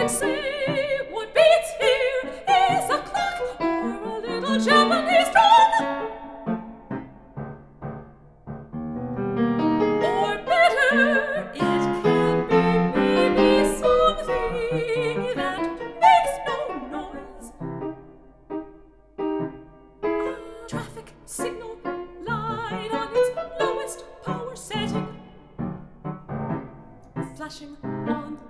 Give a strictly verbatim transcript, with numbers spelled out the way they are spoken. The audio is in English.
say what beats here is a clock or a little Japanese drum. Or better, it can be maybe something that makes no noise. A traffic signal light on its lowest power setting, flashing on